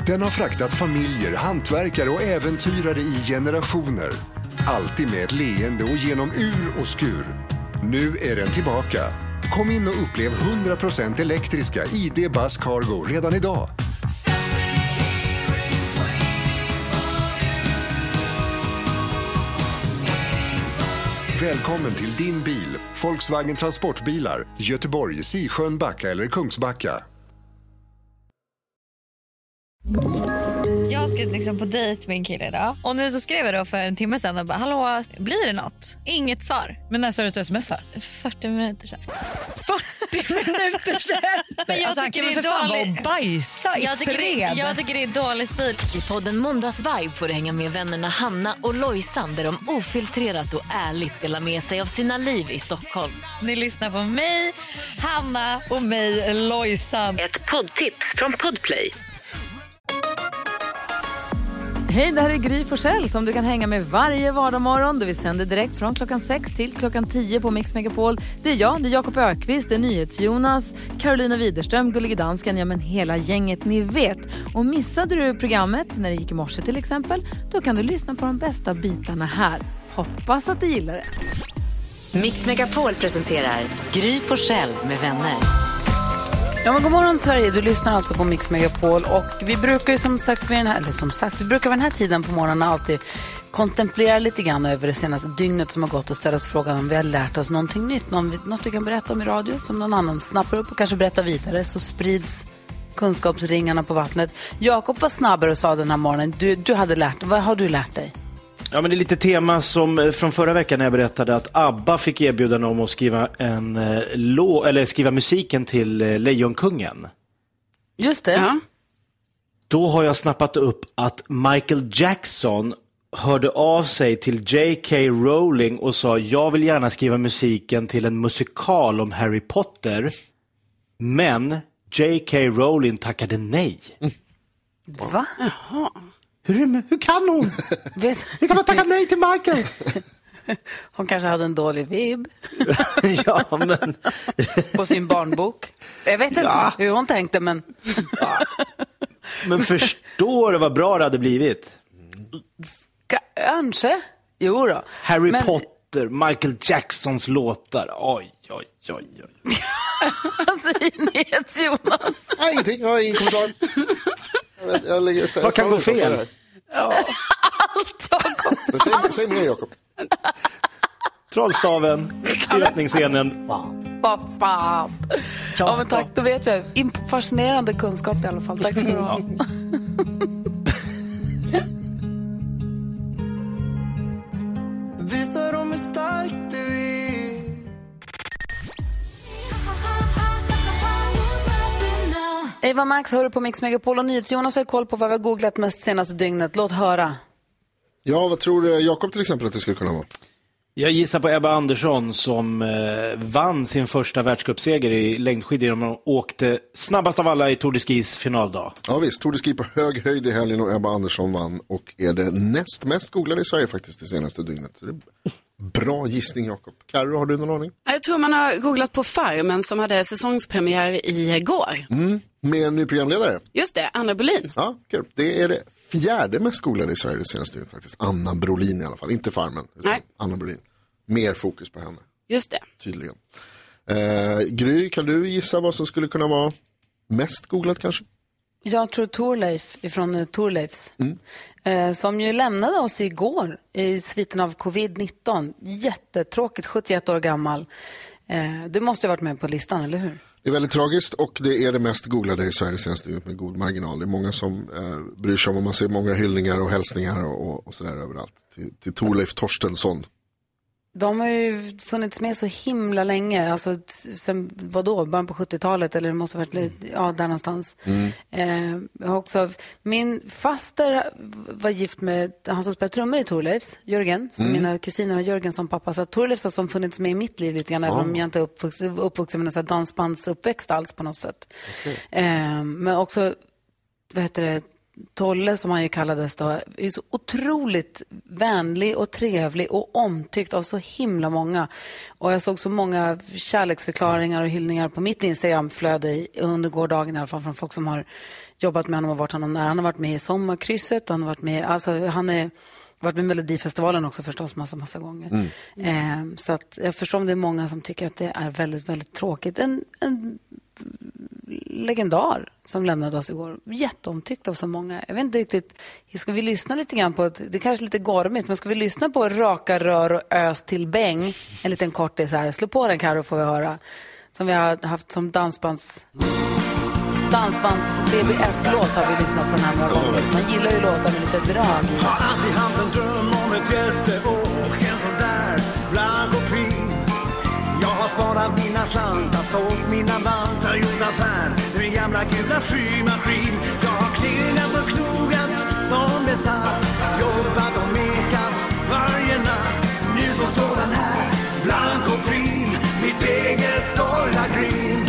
Den har fraktat familjer, hantverkare och äventyrare i generationer. Alltid med ett leende och genom ur och skur. Nu är den tillbaka. Kom in och upplev 100% elektriska ID Buzz Cargo redan idag. Välkommen till din bil. Volkswagen Transportbilar. Göteborg, Sisjön, Backa eller Kungsbacka. Jag ska liksom på dejt med en kille idag. Och nu så skrev jag då för en timme sedan och bara, hallå, blir det något? Inget svar. Men när sa du att du smsar? 40 minuter sedan. 40 minuter sedan? Men jag tycker det är dålig. Bajsa jag tycker det är dålig stil. I podden Måndagsvibe får du hänga med vännerna Hanna och Lojsan, där de ofiltrerat och ärligt delar med sig av sina liv i Stockholm. Ni lyssnar på mig, Hanna och mig, Lojsan. Ett poddtips från Podplay. Hej, det här är Gry Forssell som du kan hänga med varje vardagsmorgon. Vi sänder direkt från klockan 6 till klockan 10 på Mix Megapol. Det är jag, det är Jakob Ökvist, det är NyhetsJonas, Carolina Widerström, Gullige Dansken, ja men hela gänget ni vet. Och missade du programmet när det gick i morse till exempel, då kan du lyssna på de bästa bitarna här. Hoppas att du gillar det. Mix Megapol presenterar Gry Forssell med vänner. Ja, men god morgon Sverige, du lyssnar alltså på Mix Megapol och vi brukar ju vi brukar vid den här tiden på morgonen alltid kontemplera lite grann över det senaste dygnet som har gått och ställa oss frågan om vi har lärt oss någonting nytt, något vi kan berätta om i radio som någon annan snappar upp och kanske berättar vidare, så sprids kunskapsringarna på vattnet. Jakob var snabbare och sa den här morgonen, du hade lärt dig, vad har du lärt dig? Ja, men det är lite tema som från förra veckan när jag berättade att ABBA fick erbjudande om att skriva skriva musiken till Lejonkungen. Just det. Ja. Då har jag snappat upp att Michael Jackson hörde av sig till J.K. Rowling och sa, jag vill gärna skriva musiken till en musikal om Harry Potter. Men J.K. Rowling tackade nej. Va? Jaha. Hur kan hon? Hur kan man tacka nej till Michael? Hon kanske hade en dålig vibb. Ja, men... på sin barnbok. Jag vet inte hur hon tänkte, men... Men förstår du vad bra det hade blivit? Kanske. Jo då. Harry Potter, Michael Jacksons låtar. Oj. Alltså, NyhetsJonas. Nej, ingenting. Jag har ingen kommentar. Vad kan gå fel? Ja. Allt, Jakob. Säg mer, Jakob. Trollstaven, öppningsscenen. Vad fan. Ja, men tack, då vet vi. Fascinerande kunskap i alla fall. Tack ska du ha. Visar dem hur stark du är. Eva Max hör på Mix Megapol och NyhetsJonas har koll på vad vi har googlat mest senaste dygnet. Låt höra. Ja, vad tror du, Jakob till exempel, att det skulle kunna vara? Jag gissar på Ebba Andersson som vann sin första världscupseger i längdskidor. De åkte snabbast av alla i Tour de Skis finaldag. Ja visst, Tour de Ski på hög höjd i helgen och Ebba Andersson vann. Och är det näst mest googlade i Sverige faktiskt det senaste dygnet. Så det är bra gissning, Jakob. Karo, har du någon aning? Jag tror man har googlat på Farmen som hade säsongspremiär igår. Med en ny programledare. Just det, Anna Brolin. Ja, kul. Det är det fjärde mest googlade i Sverige det senaste dygnet faktiskt. Anna Brolin i alla fall, inte Farmen. Nej. Anna Brolin. Mer fokus på henne. Just det. Tydligen. Gry, kan du gissa vad som skulle kunna vara mest googlat kanske? Jag tror Torleif ifrån Torleifs. Som ju lämnade oss igår i sviten av covid-19. Jättetråkigt, 71 år gammal. Det måste ha varit med på listan, eller hur? Det är väldigt tragiskt och det är det mest googlade i Sverige senaste dygnet med god marginal. Det är många som bryr sig om, och man ser många hyllningar och hälsningar och sådär överallt. Till Torleif Torstensson. De har ju funnits med så himla länge, alltså sen vadå, början på 70-talet eller det måste ha varit där någonstans. Jag har också, min faster var gift med han som spelar trummor i Torleifs, Jörgen, som mina kusiner har Jörgen som pappa, så Torleifs har som funnits med i mitt liv lite grann, även om jag inte är uppvuxen med en sån här dansbandsuppväxt alls på något sätt. Men också, Tolle som han ju kallades då, är så otroligt vänlig och trevlig och omtyckt av så himla många. Och jag såg så många kärleksförklaringar och hyllningar på mitt Instagramflöde under gårdagen i alla fall från folk som har jobbat med honom och varit honom nära. Han har varit med i Sommarkrysset, han har varit med, alltså han är varit med Melodifestivalen också förstås massa gånger. Så att jag förstår om det är många som tycker att det är väldigt, väldigt tråkigt. En legendar som lämnade oss igår. Jätteomtyckt av så många. Jag vet inte riktigt, ska vi lyssna lite grann på, det är kanske lite gormigt, men ska vi lyssna på Raka rör och ös till bäng? En liten kortis här. Slå på den, Karo, får vi höra. Som vi har haft som dansbands DBF-låt har vi lyssnat på den här några gånger. Man gillar ju låtar med lite drag. Har alltid haft en dröm om ett hjälteåk, en sån där blank och fin. Jag har sparat mina slantar, sålt mina vantar, gjort affär med min gamla gula Freeman-rim. Jag har klingat och knogat som besatt, jobbat och mekat varje natt. Nu så står den här, blank och fin, mitt eget dollar green.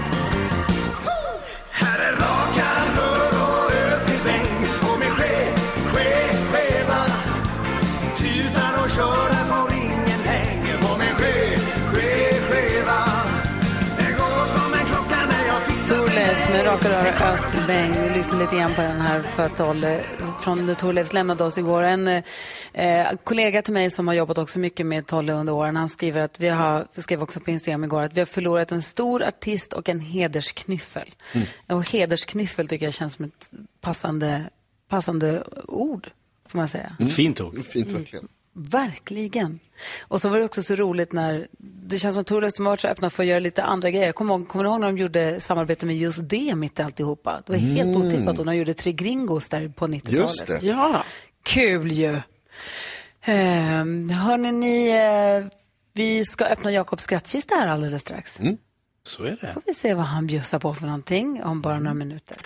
Här är raka rör och ös i bäng, och med skeva tutar och kör, här får ingen häng. Och med skeva det går som en klocka när jag fixar Thorleifs med Raka rör och ös till bäng. Vi lyssnar lite grann på den här för att från Thorleifs lämnade oss igår. En kollega till mig som har jobbat också mycket med Tolle under åren, han skriver att vi skrev också på Instagram igår att vi har förlorat en stor artist och en hedersknyffel. Och hedersknyffel tycker jag känns som ett passande ord, får man säga. Fint ord. Fint verkligen. Verkligen. Och så var det också så roligt när det känns som att Thorleifs var så öppna för att göra lite andra grejer. Kommer du ihåg när de gjorde samarbete med just det mitt i alltihopa? Det var helt otippat, och de gjorde Tre Gringos där på 90-talet. Just det. Ja. Kul ju. Hörrni, vi ska öppna Jakobs skrattkista här alldeles strax. Så är det. Får vi se vad han bjussar på för någonting om bara några minuter.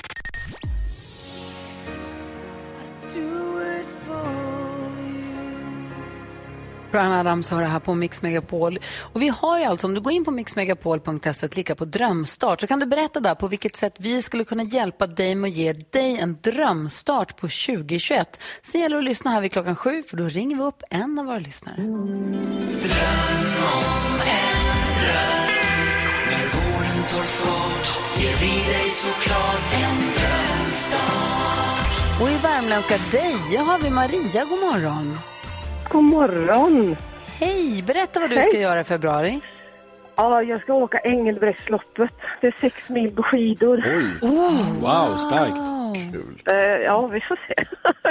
Brian Adams hör det här på Mix Megapol. Och vi har ju alltså, om du går in på mixmegapol.se och klickar på drömstart, så kan du berätta där på vilket sätt vi skulle kunna hjälpa dig med att ge dig en drömstart på 2021. Så gäller det att lyssna här vid 7:00, för då ringer vi upp en av våra lyssnare. Dröm om en dröm. När våren tar fart ger vi dig såklart en drömstart. Och i värmländska Deje har vi Maria. God morgon. God morgon. Hej, berätta vad du ska göra i februari. Ja, jag ska åka Engelbrektsloppet. Det är 6 mil på skidor. Oj. Wow, starkt. Kul. Ja, vi får se.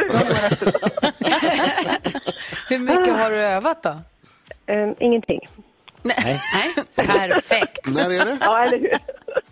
Hur mycket har du övat då? Ingenting. Nej. Perfekt. När är det? Ja, eller hur?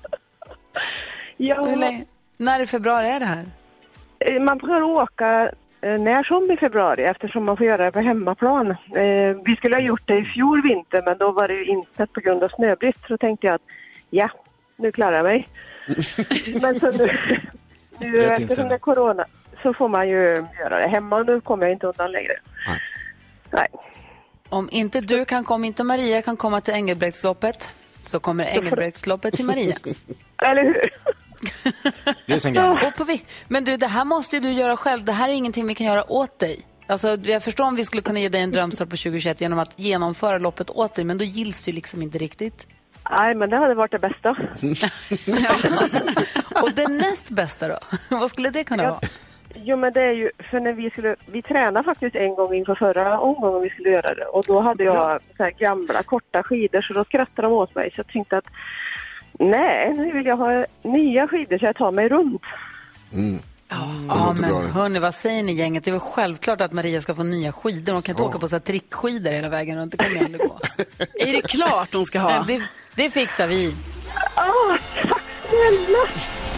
Ja, När i februari är det här? man får åka när som i februari, eftersom man får göra det på hemmaplan. Vi skulle ha gjort det i fjol vinter, men då var det ju inte på grund av snöbrist. Så tänkte jag att nu klarar jag mig. Men så nu eftersom det är corona så får man ju göra det hemma. Nu kommer jag inte undan längre. Nej. Om inte du om inte Maria kan komma till Engelbrektsloppet, så kommer Engelbrektsloppet till Maria. Eller hur? Det är sen gammal. Men du, det här måste ju du göra själv. Det här är ingenting vi kan göra åt dig. Alltså, jag förstår om vi skulle kunna ge dig en drömstart på 2021 genom att genomföra loppet åt dig, men då gills det ju liksom inte riktigt. Nej, men det hade varit det bästa. Och det näst bästa då? Vad skulle det kunna vara? Jo, men det är ju, för när vi tränade faktiskt en gång inför förra omgången vi skulle göra det. Och då hade jag så här gamla korta skidor, så då skrattade de åt mig. Så jag tänkte att nej, nu vill jag ha nya skidor så jag tar mig runt. Ja, men hörni, vad säger ni gänget? Det är väl självklart att Maria ska få nya skidor. Hon kan inte åka på så här trickskidor hela vägen, och det kommer aldrig gå. Är det klart hon ska ha? Det fixar vi. Tack snälla.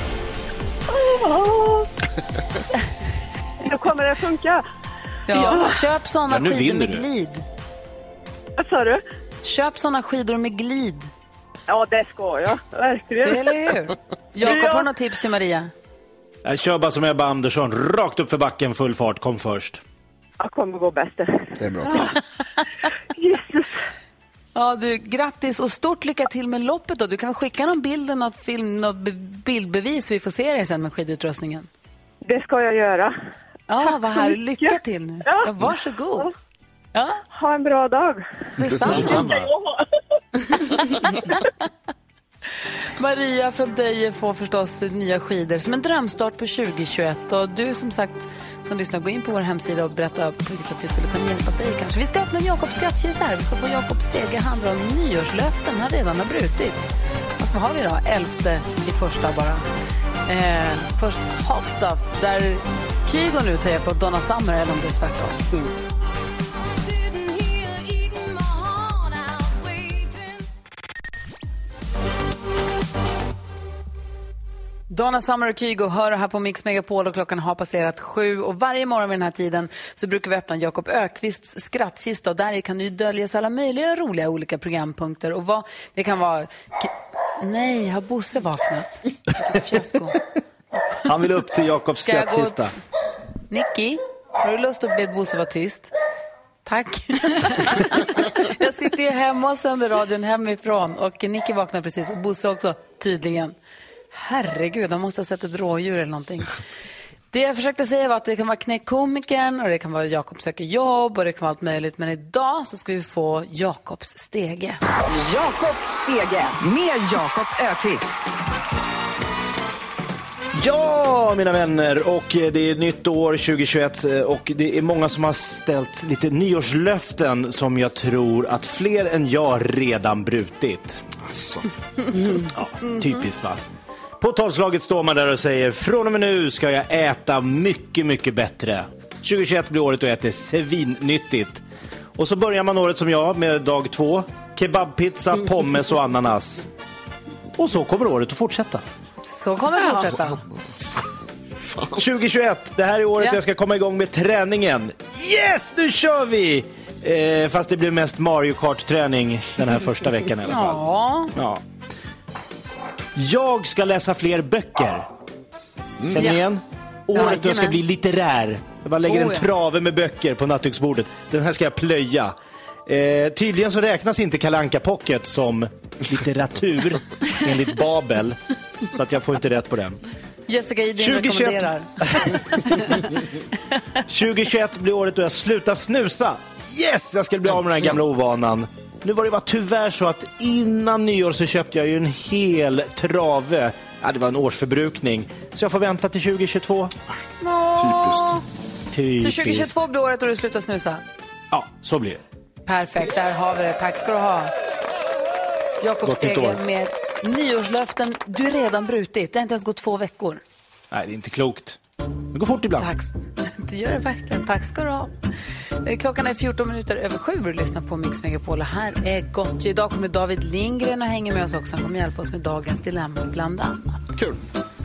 Nu kommer det funka. Ja. Köp såna skidor med glid. Vad sa du? Köp såna skidor med glid. Ja, det ska jag. Verkligen. Eller hur? Jakob, har något tips till Maria? Jag kör bara som Ebba Andersson. Rakt upp för backen, full fart. Kom först. Jag kommer gå bäst. Det är bra. Jesus. Ja, du, grattis och stort lycka till med loppet då. Du kan väl skicka någon bild, något bildbevis så vi får se dig sen med skidutrustningen. Det ska jag göra. Ja, vad här. Lycka till nu. Ja, varsågod. Ja. Ha en bra dag. Detsamma. Maria från Deje får förstås nya skidor som en drömstart på 2021. Och du som sagt som lyssnar, gå in på vår hemsida och berätta på vilket sätt vi skulle kunna hjälpa dig kanske. Vi ska öppna Jakobs skattkista här. Vi ska få Jakobs stege handla om nyårslöften. Han redan har brutit. Vad har vi då? 11:e bara. Först Hot Stuff där Kygo nu tar på Donna Summer, eller om det är tvärtom. Donna Summer och Kygo hör här på Mix Megapol och klockan har passerat 7. Och varje morgon vid den här tiden så brukar vi öppna Jakob Ökvists skrattkista. Och där kan ju döljas alla möjliga roliga olika programpunkter. Och vad det kan vara... Nej, har Bosse vaknat? Fiasko. Han vill upp till Jakobs skrattkista. Nicky, har du lust att be Bosse vara tyst? Tack. Jag sitter ju hemma och sänder radion hemifrån. Och Nicky vaknar precis. Och Bosse också, tydligen. Herregud, de måste ha sett ett rådjur eller någonting. Det jag försökte säga var att det kan vara Knäckkomikern och det kan vara Jakob söker jobb och det kan vara allt möjligt. Men idag så ska vi få Jakobs stege. Jakobs stege med Jakob Ökvist. Ja, mina vänner, och det är nytt år 2021 och det är många som har ställt lite nyårslöften som jag tror att fler än jag redan brutit. Alltså. Ja, typiskt va? På talslaget står man där och säger: från och med nu ska jag äta mycket, mycket bättre. 2021 blir året och äter svinnyttigt. Och så börjar man året som jag med dag 2. Kebabpizza, pommes och ananas. Och så kommer året att fortsätta. Så kommer det fortsätta. 2021, det här är året jag ska komma igång med träningen. Yes, nu kör vi! Fast det blir mest Mario Kart-träning den här första veckan i alla fall. Ja. Jag ska läsa fler böcker. Känner ni igen? Året jag ska bli litterär. Jag bara lägger en trave med böcker på nattduksbordet. Den här ska jag plöja. Tydligen så räknas inte Kalle Anka Pocket som litteratur enligt Babel. Så att jag får inte rätt på den. Jessica Idin rekommenderar. 2021 blir året då jag slutar snusa. Yes, jag ska bli av med den här gamla ovanan. Nu var det bara tyvärr så att innan nyår så köpte jag ju en hel trave. Ja, det var en årsförbrukning. Så jag får vänta till 2022. Typiskt. Så 2022 blir året då du slutar snusa? Ja, så blir det. Perfekt, där har vi det. Tack ska du ha. Jakob Stege med nyårslöften du redan brutit. Det har inte ens gått 2 veckor. Nej, det är inte klokt. Det går fort ibland. Tack. Det gör det verkligen. Tack ska du ha. Klockan är 14 minuter över 7 och lyssnar på Mix Megapol. Här är gott. Idag kommer David Lindgren och hänger med oss också. Han kommer hjälpa oss med dagens dilemma bland annat. Kul.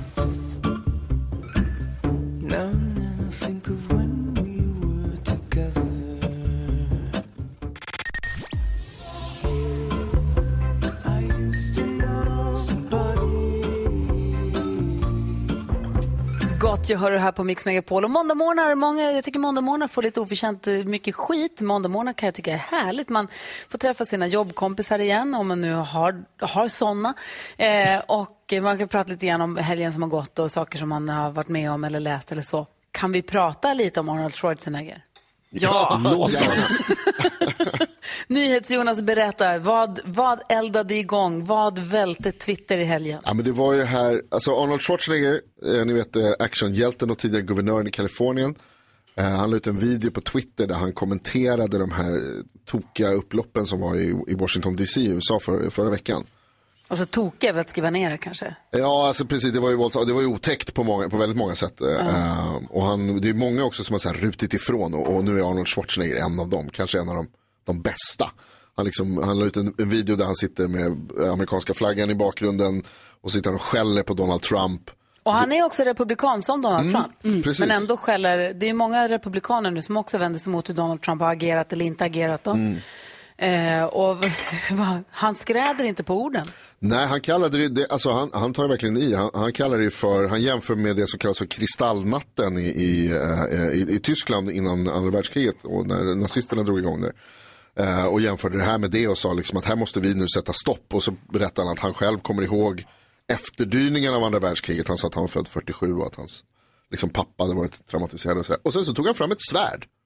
Gott, jag hör det här på Mix Megapol. Och jag tycker måndagmorgnar får lite oförtjänt mycket skit. Måndagmorgnar kan jag tycka är härligt. Man får träffa sina jobbkompisar igen om man nu har såna. Och man kan prata lite grann om helgen som har gått och saker som man har varit med om eller läst eller så. Kan vi prata lite om Arnold Schwarzenegger? Ja, låt oss. NyhetsJonas berättar, vad eldade igång? Vad välte Twitter i helgen? Ja, men det var ju här, alltså Arnold Schwarzenegger, ni vet actionhjälten och tidigare guvernören i Kalifornien. Han la ut en video på Twitter där han kommenterade de här tokiga upploppen som var i Washington DC i USA förra veckan. Alltså tokiga är väl att skriva ner det kanske? Ja, alltså precis, det var ju otäckt på väldigt många sätt. Och det är många också som har så här rutit ifrån och nu är Arnold Schwarzenegger en av dem, kanske en av de bästa. Han la ut en video där han sitter med amerikanska flaggan i bakgrunden och sitter och skäller på Donald Trump. Och han är också republikan som Donald Trump. Precis. Men ändå skäller, det är många republikaner nu som också vänder sig mot hur Donald Trump har agerat eller inte agerat då. Och han skräder inte på orden. Nej, han kallade det, alltså han tar verkligen i. Han kallar det för, han jämför med det som kallas för kristallnatten i Tyskland innan andra världskriget och när nazisterna drog igång det. Och jämförde det här med det och sa liksom att här måste vi nu sätta stopp. Och så berättade han att han själv kommer ihåg efterdyningen av andra världskriget. Han sa att han var född 47 och att hans liksom pappa hade varit traumatiserad och så. Och sen så tog han fram ett svärd.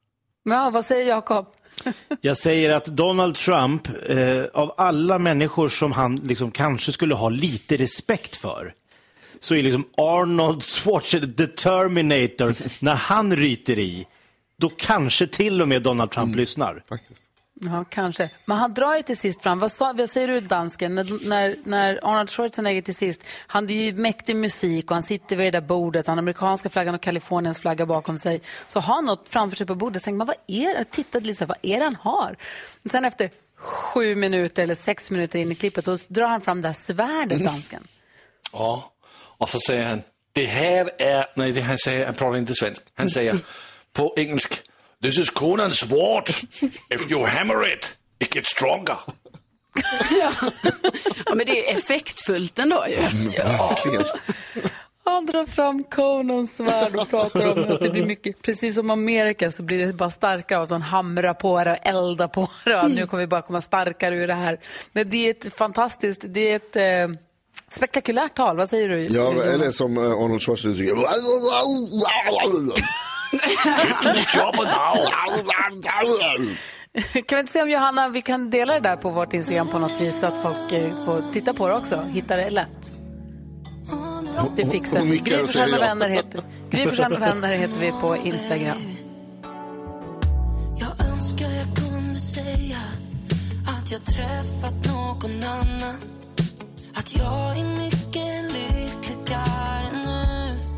Ja, vad säger Jakob? Jag säger att Donald Trump, av alla människor som han liksom kanske skulle ha lite respekt för, så är liksom Arnold Schwarzenegger, The Terminator, när han ryter i, då kanske till och med Donald Trump lyssnar. Faktiskt. Ja, kanske. Men han drar ju till sist fram. Vad säger du, dansken? När Arnold Schwarzenegger till sist, han är ju mäktig musik och han sitter vid det där bordet, han har amerikanska flaggan och Kaliforniens flagga bakom sig. Så har han något framför sig på bordet och tänker man, vad är det? Tittade lite så här, vad är det han har? Men sen efter 7 minuter eller 6 minuter in i klippet, då drar han fram det här svärdet, dansken. Ja, och så säger han, det här är, nej, det han säger, han pratar inte svensk. Han säger på engelsk, this is Conan's sword. If you hammer it, it gets stronger. Ja, men det är effektfullt ändå ju. Ja. Han drar fram Conans svärd och pratar om att det blir mycket, precis som Amerika så blir det bara starkare av att man hamrar på det och eldar på det. Och nu kommer vi bara komma starkare ur det här. Men det är ett fantastiskt, det är ett spektakulärt tal. Vad säger du? Ja, eller som Arnold Schwarzenegger. Kan vi inte se om Johanna, vi kan dela det där på vårt Instagram på något vis så att folk får titta på det också. Hitta det lätt. Det fixar vi. Gry Forssell med vänner heter vi på Instagram. Jag önskar jag kunde säga att jag träffat någon annan. Att jag är mycket lyckligare nu.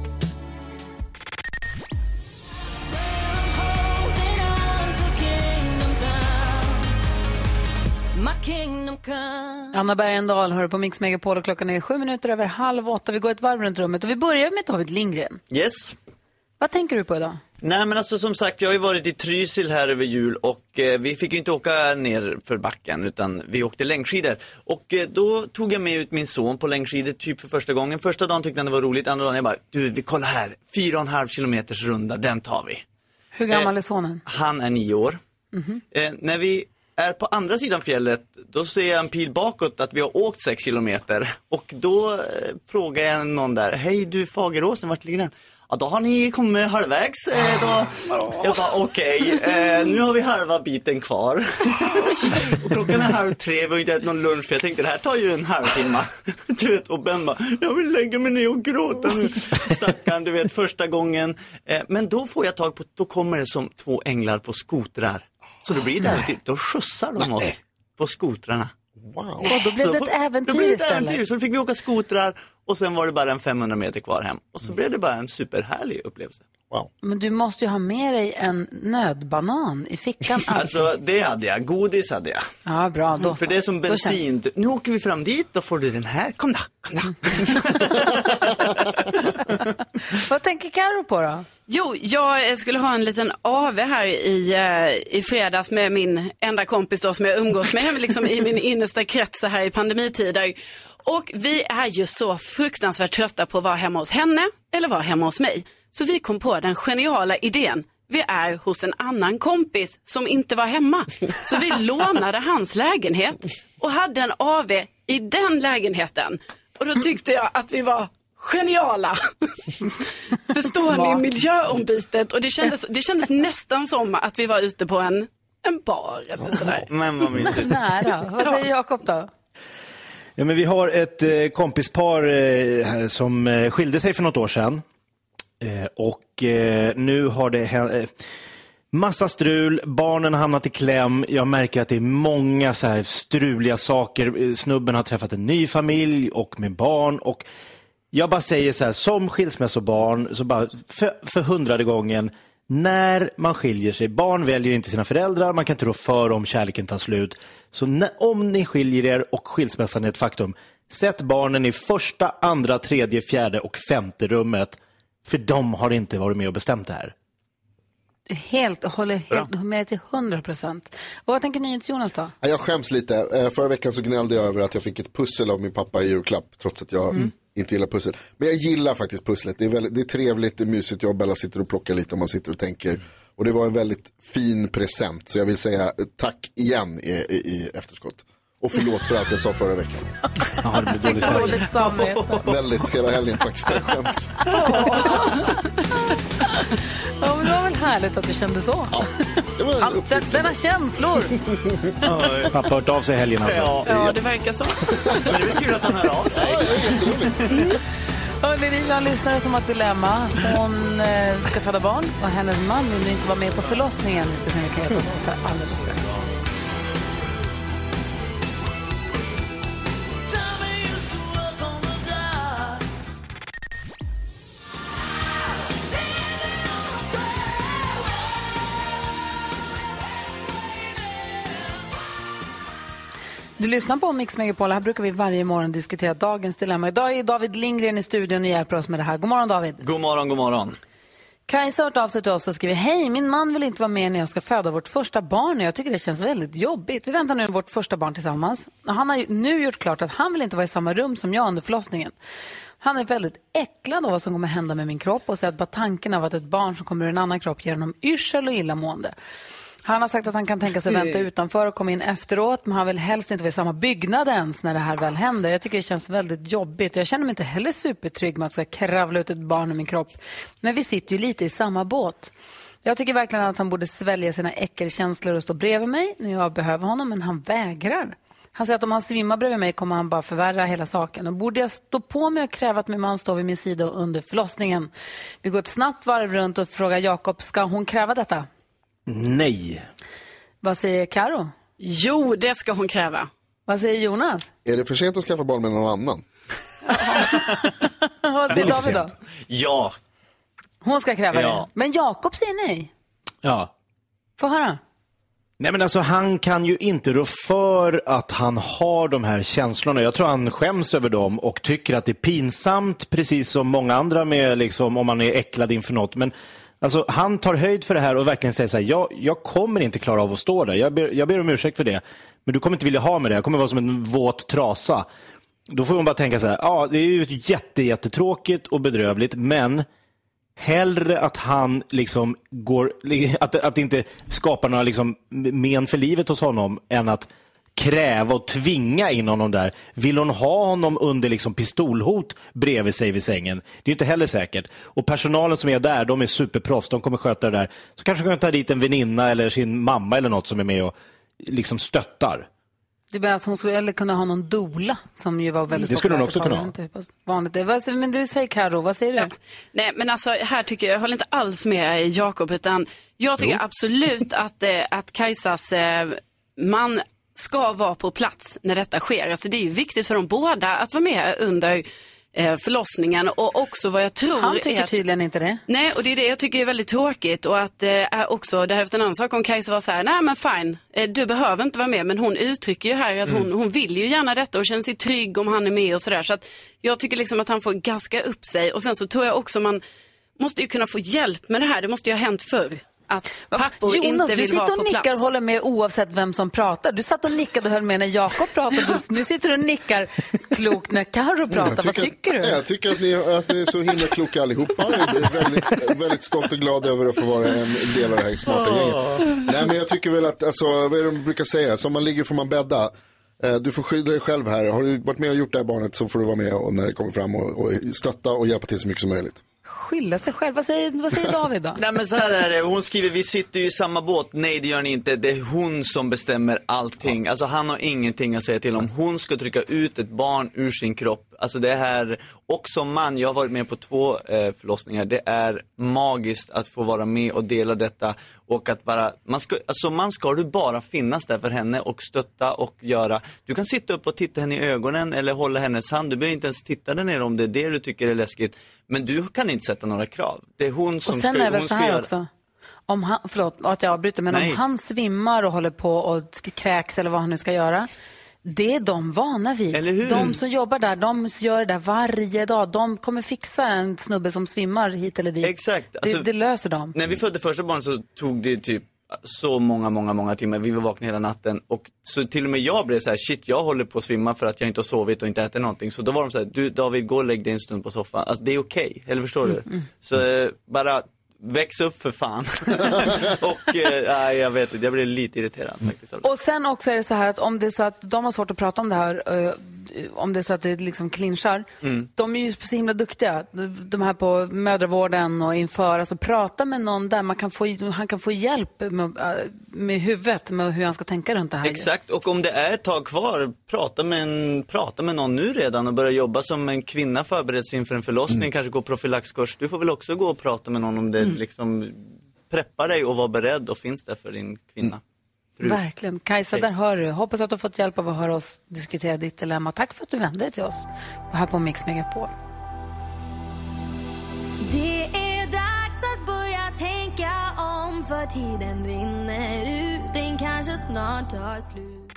Anna Bergendahl hör på Mix Megapol och klockan är 7:07. Vi går ett varv runt rummet och vi börjar med David Lindgren. Yes. Vad tänker du på idag? Nej, men alltså som sagt, jag har ju varit i Trysil här över jul och vi fick ju inte åka ner för backen utan vi åkte längdskidor. Och då tog jag med ut min son på längdskidor typ för första gången. Första dagen tyckte han det var roligt, andra dagen jag bara, vi kollar här, 4,5 kilometers runda, den tar vi. Hur gammal är sonen? Han är 9 år. När vi är på andra sidan fjället, då ser jag en pil bakåt att vi har åkt 6 kilometer. Och då frågar jag någon där, hej du Fageråsen, vart ligger den? Ja, då har ni kommit halvvägs. Jag bara, okej, nu har vi halva biten kvar. Och klockan är 2:30, vi har inte ätit någon lunch för jag tänkte, det här tar ju en halvtimme. Du vet, och Ben bara, jag vill lägga mig ner och gråta nu. Stackarn, du vet, första gången. Men då får jag tag på, då kommer det som 2 änglar på skotrar. Så då blir det då skjutsar de oss på skotrarna. Wow. Och då blev det ett äventyr istället. Så fick vi åka skotrar och sen var det bara en 500 meter kvar hem. Och så blev det bara en superhärlig upplevelse. Wow. Men du måste ju ha med dig en nödbanan i fickan. Alltså det hade jag, godis hade jag. Ja, bra. Då för det är som bensin. Nu åker vi fram dit, då får du den här. Kom då. Vad tänker Karo på då? Jo, jag skulle ha en liten AV här i fredags med min enda kompis då som jag umgås med liksom i min innersta krets så här i pandemitider. Och vi är ju så fruktansvärt trötta på att vara hemma hos henne eller vara hemma hos mig. Så vi kom på den geniala idén. Vi är hos en annan kompis som inte var hemma. Så vi lånade hans lägenhet och hade en AV i den lägenheten. Och då tyckte jag att vi var geniala. Förstår ni miljöombytet? Och det kändes nästan som att vi var ute på en bar eller sådär. Men vad mysigt. Nära. Vad säger Jakob då? Ja, men vi har ett kompispar som skilde sig för något år sedan. Och nu har det massa strul, barnen har hamnat i kläm. Jag märker att det är många så här struliga saker. Snubben har träffat en ny familj och med barn. Och jag bara säger så här, som skilsmässobarn, så bara för 100:e gången, när man skiljer sig, barn väljer inte sina föräldrar, man kan inte rå för om kärleken tar slut. Så om ni skiljer er och skilsmässan är ett faktum, sätt barnen i första, andra, tredje, fjärde och 5:e rummet. För de har inte varit med och bestämt det här. Håller helt med till 100%. Och vad tänker ni, Jonas då? Jag skäms lite. Förra veckan så gnällde jag över att jag fick ett pussel av min pappa i julklapp. Trots att jag inte gillar pussel. Men jag gillar faktiskt pusslet. Det är trevligt, det är mysigt. Jag och Bella sitter och plockar lite och man sitter och tänker. Och det var en väldigt fin present. Så jag vill säga tack igen i efterskott. Och förlåt för allt jag sa förra veckan. Ja, det blir dåligt samvete. Väldigt, hela helgen faktiskt. Jag skäms. Ja, men det var väl härligt att du kände så. Ja, det Denna känslor. Pappa har hört av sig i helgen alltså. Ja, det verkar så. Men det är väl kul att han hör av sig. Ja, det är jätteroligt. Hörrni, vi har en lyssnare som har ett dilemma. Hon ska föda barn och hennes man vill inte vara med på förlossningen. Vi ska se om vi kan hjälpa oss åt det alldeles strax. Du lyssnar på Mix Megapol. Här brukar vi varje morgon diskutera dagens dilemma. Idag är David Lindgren i studion och hjälper oss med det här. God morgon, David. God morgon, god morgon. Kajsa har hört av sig till oss och skriver: hej, min man vill inte vara med när jag ska föda vårt första barn. Jag tycker det känns väldigt jobbigt. Vi väntar nu vårt första barn tillsammans. Han har nu gjort klart att han vill inte vara i samma rum som jag under förlossningen. Han är väldigt äcklad av vad som kommer hända med min kropp och säger att bara tanken av att ett barn som kommer ur en annan kropp ger honom yrsel och illamående. Han har sagt att han kan tänka sig vänta utanför och komma in efteråt, men han vill helst inte vara i samma byggnad ens när det här väl händer. Jag tycker det känns väldigt jobbigt. Jag känner mig inte heller supertrygg med att ska kravla ut ett barn i min kropp. Men vi sitter ju lite i samma båt. Jag tycker verkligen att han borde svälja sina äckelkänslor och stå bredvid mig när jag behöver honom, men han vägrar. Han säger att om han svimmar bredvid mig kommer han bara förvärra hela saken. Och borde jag stå på mig och kräva att min man står vid min sida under förlossningen? Vi går ett snabbt varv runt och frågar Jakob, ska hon kräva detta? Nej. Vad säger Karo? Jo, det ska hon kräva. Vad säger Jonas? Är det för sent att skaffa barn med någon annan? Vad säger David då? Ja. Hon ska kräva det. Men Jakob säger nej. Ja. Få höra. Nej, men alltså han kan ju inte rå för att han har de här känslorna. Jag tror han skäms över dem och tycker att det är pinsamt, precis som många andra med liksom, om man är äcklad inför något. Men alltså, han tar höjd för det här och verkligen säger så här: jag kommer inte klara av att stå där. Jag ber om ursäkt för det. Men du kommer inte vilja ha med det. Jag kommer vara som en våt trasa. Då får man bara tänka så här: ja, det är ju jättetråkigt och bedrövligt, men hellre att han liksom går, att det inte skapar några liksom men för livet hos honom, än att kräva och tvinga in honom där. Vill hon ha honom under liksom pistolhot bredvid sig vid sängen? Det är inte heller säkert. Och personalen som är där, de är superproffs. De kommer sköta det där. Så kanske kan ta dit en väninna eller sin mamma eller något som är med och liksom stöttar. Du menar att hon skulle kunna ha någon doula som ju var väldigt... Det skulle hon också kunna ha. Vanligt. Men du säger Karo, vad säger du? Ja. Nej, men alltså här tycker jag håller inte alls med Jakob, utan jag tycker absolut att Kajsas man ska vara på plats när detta sker. Alltså det är ju viktigt för dem båda att vara med under förlossningen, och också vad jag tror... Han tycker tydligen inte det. Nej, och det är det jag tycker är väldigt tråkigt, och att också, det här efter en annan sak om Kajsa var så här: nej men fine, du behöver inte vara med, men hon uttrycker ju här att hon vill ju gärna detta och känner sig trygg om han är med och sådär, så att jag tycker liksom att han får gaska upp sig. Och sen så tror jag också man måste ju kunna få hjälp med det här, det måste ju ha hänt förr. Att pappor Jonas, inte vill du sitter och nickar och håller med oavsett vem som pratar. Du satt och nickade och höll med när Jakob pratade. Nu sitter du och nickar klokt när Karo pratar. Vad tycker du? Jag tycker att ni är så himla kloka allihopa. Jag är väldigt, väldigt stolt och glad över att få vara en del av det här smarta gänget. Nej, men jag tycker väl att, alltså, vad är det de brukar säga? Som man ligger får man bädda. Du får skydda dig själv här. Har du varit med och gjort det här barnet, så får du vara med och när det kommer fram och stötta och hjälpa till så mycket som möjligt. Skylla sig själv. Vad säger David då? Nej, men så här är det. Hon skriver: vi sitter ju i samma båt. Nej, det gör ni inte. Det är hon som bestämmer allting. Alltså han har ingenting att säga till om. Hon ska trycka ut ett barn ur sin kropp. Alltså det här, och som man, jag har varit med på 2 förlossningar. Det är magiskt att få vara med och dela detta. Och att bara, man ska du bara finnas där för henne och stötta och göra. Du kan sitta upp och titta henne i ögonen eller hålla hennes hand. Du behöver inte ens titta där nere om det är det du tycker är läskigt. Men du kan inte sätta några krav. Det är hon som ska göra. Och sen är det väl så här också. Om han, förlåt att jag avbryter, men om han svimmar och håller på och kräks eller vad han nu ska göra, det är de vana vid. Eller hur? De som jobbar där, de gör det där varje dag. De kommer fixa en snubbe som svimmar hit eller dit. Exakt. Alltså, det löser de. När vi födde första barnet så tog det typ så många timmar. Vi var vakna hela natten. Och så till och med jag blev så här: shit, jag håller på att svimma för att jag inte har sovit och inte ätit någonting. Så då var de så här: du David, gå och lägg dig en stund på soffan. Alltså det är okej. Eller förstår du? Så bara väx upp för fan. Och jag vet inte, jag blev lite irriterad faktiskt. Och sen också är det så här att om det är så att de har svårt att prata om det här, om det är så att det liksom clinchar, de är ju så himla duktiga. De här på mödravården och inför, alltså prata med någon där han kan få hjälp med huvudet, med hur han ska tänka runt det här. Exakt, och om det är ett tag kvar, prata med någon nu redan och börja jobba som en kvinna förbereds inför en förlossning, kanske gå profylaxkurs. Du får väl också gå och prata med någon om det liksom preppa dig och vara beredd och finns där för din kvinna. Verkligen. Kajsa, där hör du. Hoppas att du har fått hjälp av att höra oss diskutera ditt dilemma. Tack för att du vände dig till oss här på Mix Megapol. Det är dags att börja tänka om, för tiden rinner ut, den kanske snart tar slut.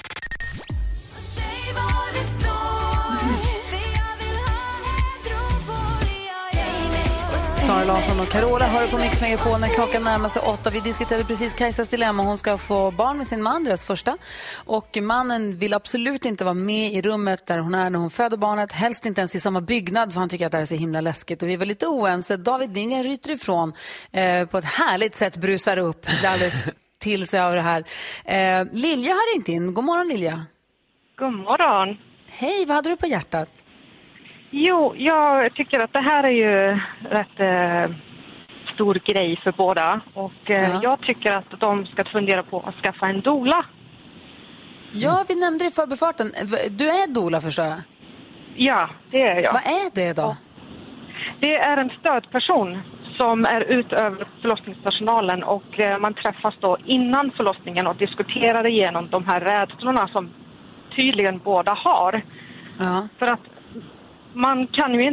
Säg var det står, för jag vill ha ett ro på det jag gör. Sara Larsson och Carola hör på Mix Megapol när klockan närmar sig 8. Vi diskuterade precis Kajsas dilemma. Hon ska få barn med sin man, deras första. Och mannen vill absolut inte vara med i rummet där hon är när hon föder barnet. Helst inte ens i samma byggnad, för han tycker att det är så himla läskigt. Och vi var lite oense. David Dingen ryter ifrån på ett härligt sätt, brusar upp alldeles till sig av det här. Lilja har ringt in. God morgon, Lilja. God morgon. Hej, vad hade du på hjärtat? Jo, jag tycker att det här är ju rätt stor grej för båda. Och jag tycker att de ska fundera på att skaffa en doula. Ja, vi nämnde det i förbifarten. Du är doula, förstår jag. Ja, det är jag. Vad är det då? Det är en stödperson som är utöver förlossningspersonalen. Och man träffas då innan förlossningen och diskuterar igenom de här rädslorna som tydligen båda har. Ja. För att man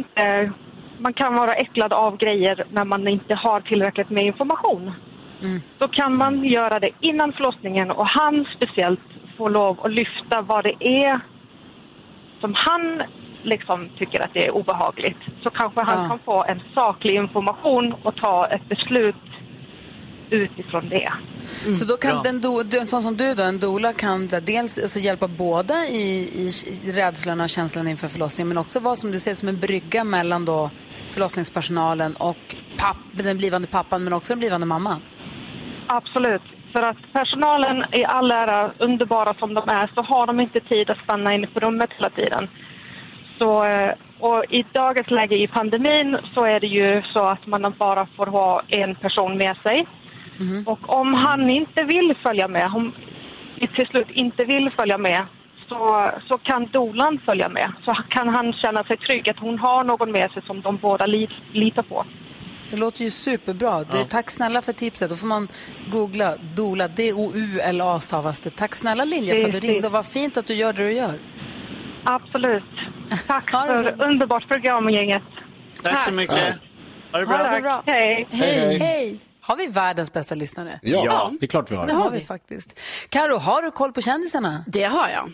kan vara äcklad av grejer när man inte har tillräckligt med information. Då kan man göra det innan förlossningen, och han speciellt får lov att lyfta vad det är som han liksom tycker att det är obehagligt. Så kanske han kan få en saklig information och ta ett beslut utifrån det. Så då kan en sån som du då, en doula, kan dels alltså hjälpa båda i rädslorna och känslorna inför förlossningen, men också vara, som du säger, som en brygga mellan då förlossningspersonalen och den blivande pappan, men också den blivande mamman. Absolut. För att personalen i all ära, underbara som de är, så har de inte tid att stanna inne på rummet hela tiden. Så, och i dagens läge i pandemin så är det ju så att man bara får ha en person med sig. Och om han inte vill följa med, om till slut inte vill följa med, så kan doulan följa med. Så kan han känna sig trygg att hon har någon med sig som de båda litar på. Det låter ju superbra. Tack snälla för tipset. Då får man googla doula, D-O-U-L-A stavas det. Tack snälla, Lilja, för att du ringde. Och vad fint att du gör det du gör. Absolut. Tack för underbart programgänget. Tack så mycket. Ha det bra. Ha det så bra. Hej. Hej. Har vi världens bästa lyssnare? Ja, det är klart vi har. Det har vi faktiskt. Karo, har du koll på kändisarna? Det har jag.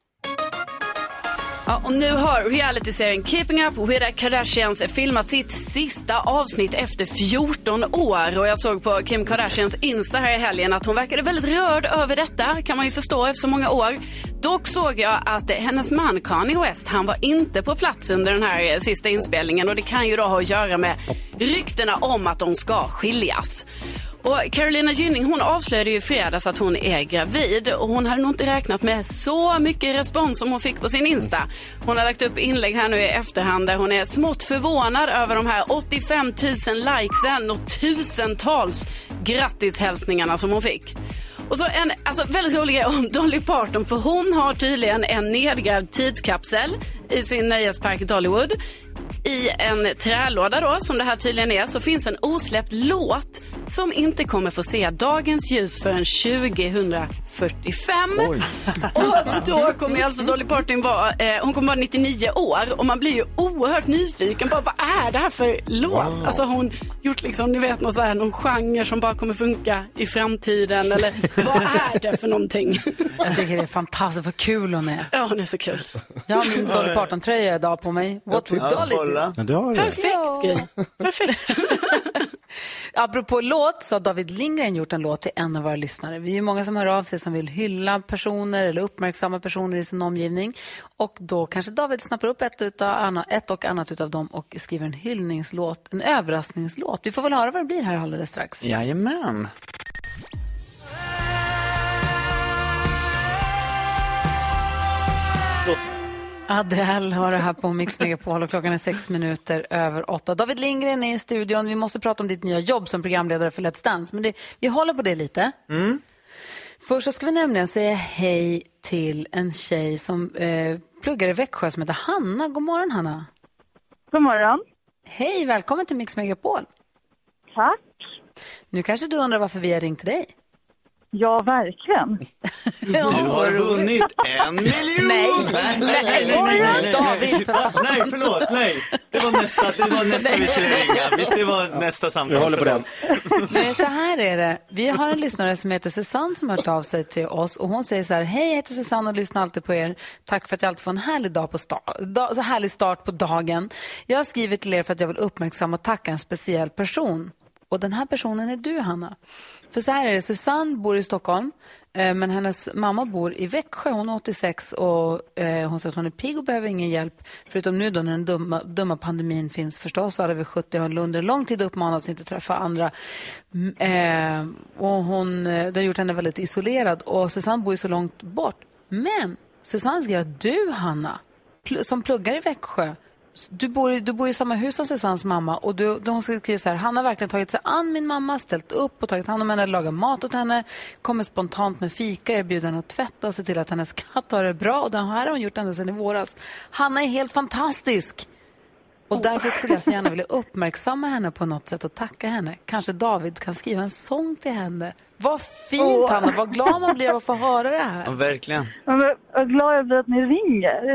Ja, och nu har reality-serien Keeping Up with the Kardashians filmat sitt sista avsnitt efter 14 år. Och jag såg på Kim Kardashians Insta här i helgen att hon verkade väldigt rörd över detta, kan man ju förstå efter så många år. Dock såg jag att hennes man Kanye West, han var inte på plats under den här sista inspelningen. Och det kan ju då ha att göra med ryktena om att de ska skiljas. Och Carolina Gynning, hon avslöjade ju i fredags att hon är gravid, och hon hade nog inte räknat med så mycket respons som hon fick på sin Insta. Hon har lagt upp inlägg här nu i efterhand där hon är smått förvånad över de här 85 000 likesen och tusentals grattishälsningarna som hon fick. Och så en väldigt rolig grej om Dolly Parton, för hon har tydligen en nedgrävd tidskapsel i sin nöjespark Dollywood. I en trälåda då, som det här tydligen är, så finns en osläppt låt som inte kommer få se dagens ljus förrän 2045. Oj. Och då kommer alltså Dolly Parton hon kommer vara 99 år, och man blir ju oerhört nyfiken på vad är det här för låt? Wow. Alltså hon gjort liksom, ni vet, någon genre som bara kommer funka i framtiden, eller vad är det för någonting? Jag tycker det är fantastiskt, vad kul hon är. Ja, hon är så kul. Jag har min Dolly Parton-tröja idag på mig. What would Dolly do? Perfekt, grej. Perfekt. Apropå låt, så har David Lindgren gjort en låt till en av våra lyssnare. Vi är ju många som hör av sig som vill hylla personer eller uppmärksamma personer i sin omgivning. Och då kanske David snappar upp ett och annat utav dem och skriver en hyllningslåt, en överraskningslåt. Vi får väl höra vad det blir här alldeles strax. Jajamän. Adele har det här på Mix Megapol och klockan är 6:06. David Lindgren är i studion. Vi måste prata om ditt nya jobb som programledare för Let's Dance. Men vi håller på det lite. Först så ska vi nämligen säga hej till en tjej som pluggar i Växjö som heter Hanna. God morgon, Hanna. God morgon. Hej, välkommen till Mix Megapol. Tack. Nu kanske du undrar varför vi har ringt till dig. Ja, verkligen. Du har vunnit 1 miljon! Nej. David, nej, förlåt, nej. Det var nästa vi skulle ringa. Det var nästa samtal. Jag håller på den. Men så här är det. Vi har en lyssnare som heter Susanne som har hört av sig till oss. Och hon säger så här: hej, jag heter Susanne och lyssnar alltid på er. Tack för att jag alltid får en härlig dag så härlig start på dagen. Jag har skrivit till er för att jag vill uppmärksamma och tacka en speciell person. Och den här personen är du, Hanna. För så här är det, Susanne bor i Stockholm, men hennes mamma bor i Växjö. Hon är 86 och hon säger att hon är pigg och behöver ingen hjälp. Förutom nu då när den dumma pandemin finns förstås. Alla vid 70 har under lång tid uppmanats att inte träffa andra. Och det har gjort henne väldigt isolerad. Och Susanne bor ju så långt bort. Men Susanne skrev att du, Hanna, som pluggar i Växjö, du bor i samma hus som Susannes mamma och hon skriver så här: han har verkligen tagit sig an min mamma, ställt upp och tagit hand om henne, lagat mat åt henne, kommer spontant med fika, erbjuder henne att tvätta och se till att hennes katt har det bra, och det här har hon gjort ända sedan i våras. Hanna är helt fantastisk och därför skulle jag så gärna vilja uppmärksamma henne på något sätt och tacka henne. Kanske David kan skriva en sång till henne. Vad fint, Hanna, vad glad man blir av att få höra det här. Ja, verkligen. Vad glad jag blir att ni ringer.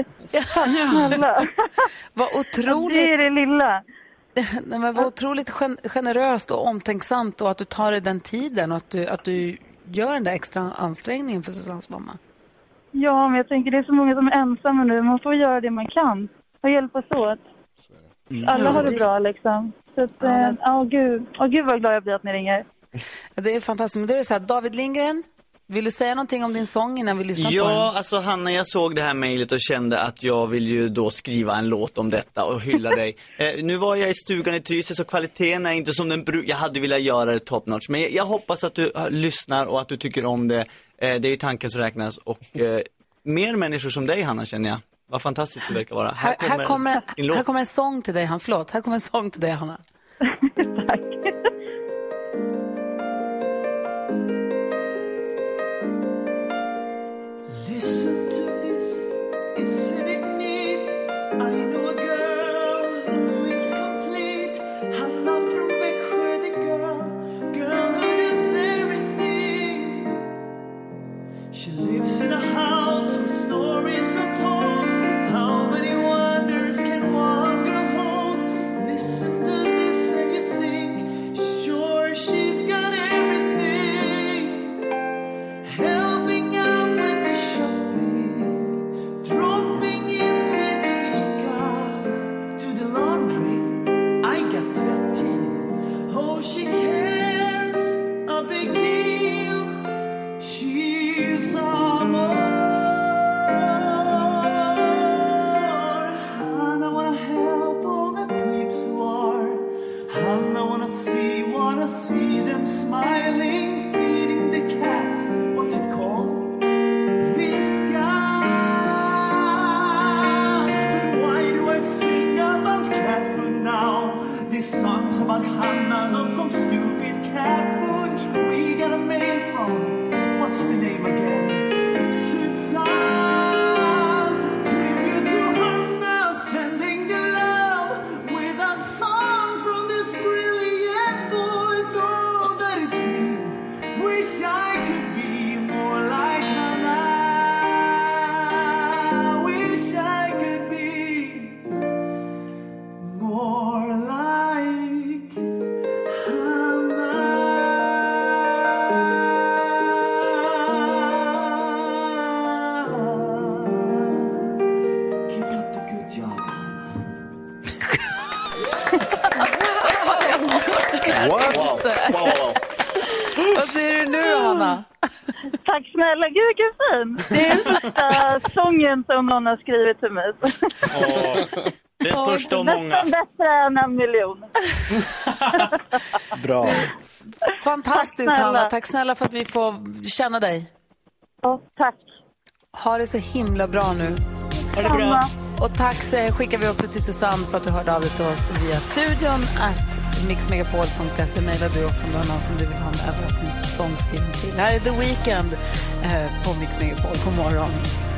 Vad otroligt. Det är det lilla. Nej, men vad otroligt generöst och omtänksamt, och att du tar dig den tiden och att du gör den där extra ansträngningen för Susannes mamma. Ja, men jag tänker det är så många som är ensamma nu. Man får göra det man kan och hjälpas åt. Alla har det bra liksom. Så att, gud vad glad jag blir att ni ringer. Det är fantastiskt. Men då är det så här, David Lindgren, vill du säga någonting om din sång innan vi lyssnar på den? Ja, alltså Hanna, jag såg det här mejlet och kände att jag vill ju då skriva en låt om detta och hylla dig. Nu var jag i stugan i Trysil så kvaliteten är inte som jag hade velat göra det top notch. Men jag hoppas att du lyssnar och att du tycker om det. Det är ju tanken som räknas. Och mer människor som dig, Hanna, känner jag. Vad fantastiskt det verkar vara. Här kommer en sång till dig, Hanna. Förlåt, här kommer en sång till dig, Hanna. Tack. Listen to this, isn't it neat? I know a girl who is complete. Hanna from Växjö, the girl who does everything. She lives in a house where stories are told. How many wonders can one girl hold? Listen to this and you think, sure she's got everything. Helping out with the shopping, dropping in with fika, to the laundry, I got 20. Oh, she cares, a big deal, she's a more. Hanna wanna help all the peeps who are. Hanna wanna see them smiling, feeding the cat. What's it called? Viskas. But why do I sing about cat food now? This song's about Hanna, not some stupid cat food. We got a mail from, what's the name again? Susanne. Tribute to Hanna, sending the love with a song from this brilliant voice. Oh, that is me. Wish I could be more like Hanna. Wish I could be more like Hanna. Keep up the good job, Hanna. What? Wow. Vad säger du nu då, Hanna? Tack snälla, gud vilken fin. Det är den första sången som någon har skrivit till mig. Det är första och många. Nästan bättre än 1 miljon. Bra. Fantastiskt, Tack, Hanna. Tack snälla för att vi får känna dig. Ja, tack. Ha det så himla bra nu. Ha det bra. Och tack skickar vi också till Susanne för att du hörde av dig till oss via studion @mixmegapol.se. Mejlar du också om du har någon som du vill ha en överraskningssång skriven till. Här är The Weeknd på Mix Megapol. God morgon.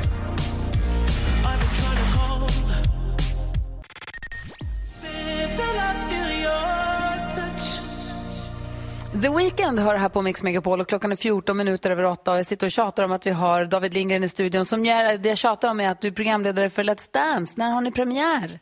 The Weeknd hör här på Mix Megapol och klockan är 14:14 och jag sitter och tjatar om att vi har David Lindgren i studion som gör det jag tjatar om är att du är programledare för Let's Dance. När har ni premiär?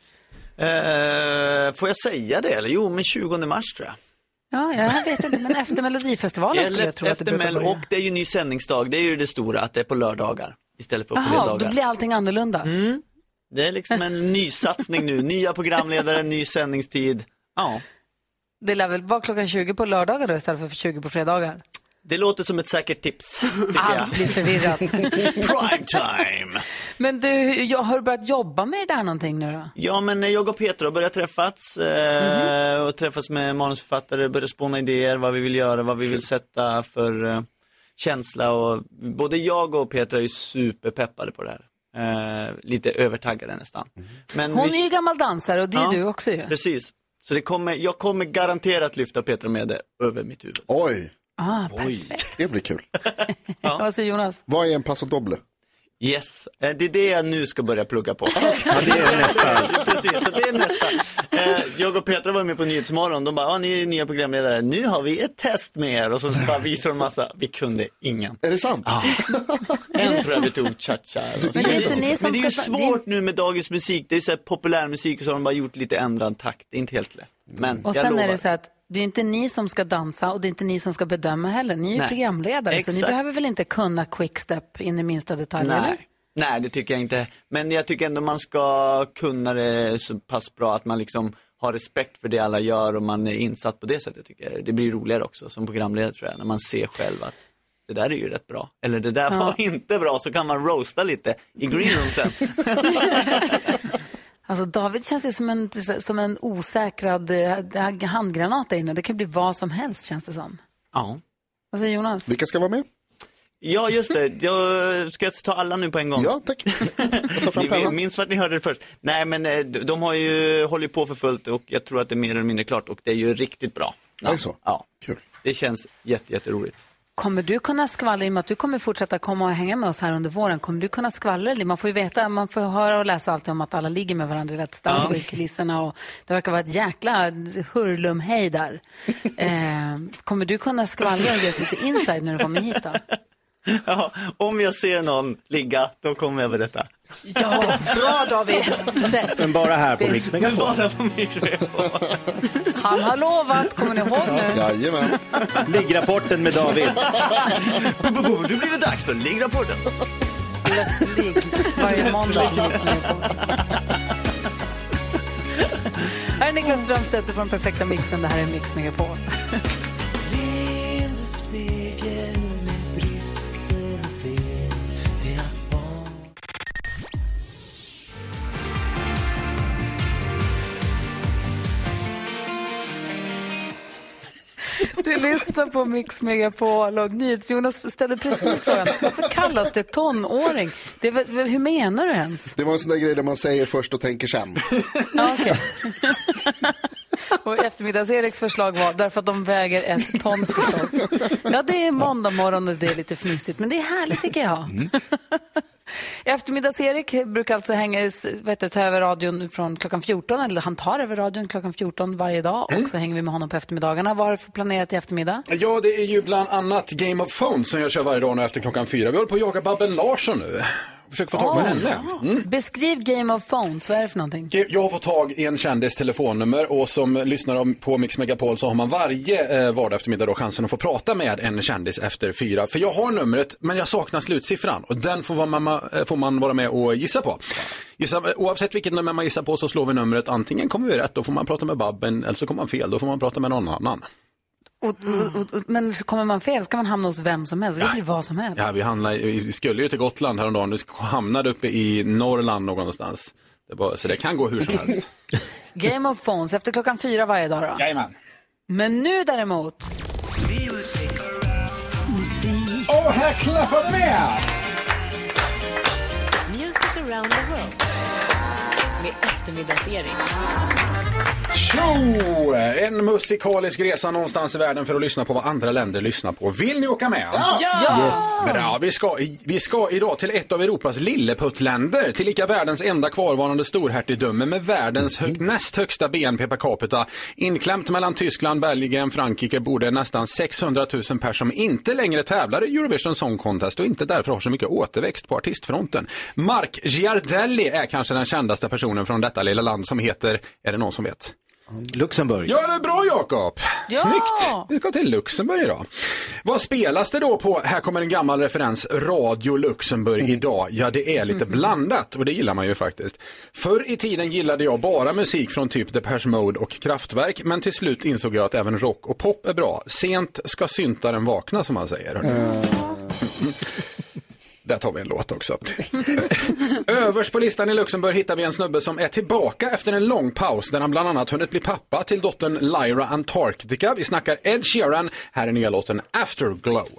Får jag säga det? Eller? Jo, men 20 mars tror jag. Ja, jag vet inte, men efter Melodifestivalen skulle jag tro att det brukar börja. Och det är ju ny sändningsdag, det är ju det stora, att det är på lördagar istället för på fredagar. Jaha, då blir allting annorlunda. Det är liksom en ny satsning nu, nya programledare, ny sändningstid. Ja. Det lär väl vara klockan 20 på lördagar då istället för 20 på fredagar? Det låter som ett säkert tips. Allt blir förvirrat. Prime time. Men du, har du börjat jobba med det där någonting nu då? Ja, men jag och Petra har börjat träffats och träffats med manusförfattare, börjat spåna idéer, vad vi vill göra, vad vi vill sätta för känsla. Och både jag och Petra är ju superpeppade på det här. Lite övertaggade nästan. Men hon är ju gammal dansare och det är du också ju. Precis. Så jag kommer garanterat lyfta Petra med det över mitt huvud. Oj. Perfekt. Det blir kul. Vad säger Jonas? Vad är en passo doble? Yes, det är det jag nu ska börja plugga på. Ja, det är nästa. Precis, så det är nästa. Jag och Petra var med på Nyhetsmorgon. De bara, ni är nya programledare. Nu har vi ett test med er. Och så bara visar de massa. Vi kunde ingen. Är det sant? Ja. En tror jag vi tog cha-cha. Men det är ju svårt nu med dagens musik. Det är så här populärmusik och så har de bara gjort lite ändrad takt. Det är inte helt lätt. Men och sen är det så att det är inte ni som ska dansa och det är inte ni som ska bedöma heller. Ni är ju programledare. Exakt. Så ni behöver väl inte kunna quickstep in i minsta detalj, eller? Nej, det tycker jag inte. Men jag tycker ändå man ska kunna det så pass bra att man liksom har respekt för det alla gör och man är insatt på det sättet, tycker jag. Det blir roligare också som programledare, tror jag, när man ser själv att det där är ju rätt bra. Eller det där var inte bra, så kan man roasta lite i green room sen. Alltså David känns ju som en osäkrad handgranat där inne. Det kan bli vad som helst, känns det som. Ja. Vad säger Jonas? Vilka ska vara med? Ja, just det. Jag ska ta alla nu på en gång. Ja, tack. Ni minns vart ni hörde det först. Nej, men de har ju hållit på för fullt och jag tror att det är mer eller mindre klart. Och det är ju riktigt bra. Ja. Är det så? Ja. Kul. Det känns jätteroligt. Kommer du kunna skvallra, i och med att du kommer fortsätta komma och hänga med oss här under våren, kommer du kunna skvallra? Man får ju veta, man får höra och läsa alltid om att alla ligger med varandra i Let's Dance och i kulisserna och det verkar vara ett jäkla hurlumhej där. Kommer du kunna skvallra och ge lite inside när du kommer hit då? Ja, om jag ser någon ligga, då kommer jag berätta. Ja, bra David! Men bara här på Mix Megapol. Bara på Mix Megapol. Han har lovat, kommer ni ihåg nu? Jajamän. Liggrapporten med David. Du blir det dags för liggrapporten. Let's ligg varje måndag. Här är Niklas Strömstedt från den perfekta mixen. Det här är Mix Megapol. Du lyssnar på Mix Megapol och Jonas ställde precis frågan, varför kallas det tonåring? Hur menar du ens? Det var en sån där grej där man säger först och tänker sen. Ja, okej. Och eftermiddags-Eriks förslag var därför att de väger 1 ton förstås. Ja, det är måndag morgon och det är lite fnissigt, men det är härligt tycker jag. Eftermiddags-Erik brukar alltså ta över radion från klockan 14, eller han tar över radion klockan 14 varje dag och så hänger vi med honom på eftermiddagarna. Vad har du för planerat i eftermiddag? Ja, det är ju bland annat Game of Thrones som jag kör varje dag nu efter klockan 4. Vi håller på att jaga Babben Larsson nu. Försöker få tag på henne. Beskriv Game of Thrones, vad är det för någonting? Jag har fått tag i en kändis telefonnummer och som lyssnar på Mix Megapol så har man varje vardag eftermiddag då chansen att få prata med en kändis efter 4. För jag har numret men jag saknar slutsiffran och den får man vara med och gissa på. Oavsett vilket nummer man gissar på så slår vi numret. Antingen kommer vi rätt, då får man prata med Babben, eller så kommer man fel, då får man prata med någon annan. Men så kommer man fel, ska man hamna hos vem som helst? Det blir vad som helst. Ja, vi skulle ju till Gotland häromdagen. Vi hamnade uppe i Norrland någonstans. Så det kan gå hur som helst. Game of Thrones efter klockan 4 varje dag då? Jajamän. Men nu däremot... Här klappar det med! Music around the world. med Eftermiddags-Erik. Tjo! En musikalisk resa någonstans i världen för att lyssna på vad andra länder lyssnar på. Vill ni åka med? Ja! Yes. Bra, vi ska idag till ett av Europas lilleputtländer, till lika världens enda kvarvarande storhertigdöme med världens näst högsta BNP per capita. Inklämt mellan Tyskland, Belgien, Frankrike bor det nästan 600 000 personer som inte längre tävlar i Eurovision Song Contest och inte därför har så mycket återväxt på artistfronten. Mark Giardelli är kanske den kändaste personen från detta lilla land som heter, är det någon som vet? Luxemburg. Ja, det är bra Jakob. Ja! Snyggt. Vi ska till Luxemburg idag. Vad spelas det då på? Här kommer en gammal referens. Radio Luxemburg idag. Ja, det är lite blandat och det gillar man ju faktiskt. Förr i tiden gillade jag bara musik från typ Depeche Mode och Kraftwerk, men till slut insåg jag att även rock och pop är bra. Sent ska syntaren vakna, som man säger. Där tar vi en låt också. Överst på listan i Luxemburg hittar vi en snubbe som är tillbaka efter en lång paus där han bland annat hunnit bli pappa till dottern Lyra Antarctica. Vi snackar Ed Sheeran. Här är nya låten Afterglow.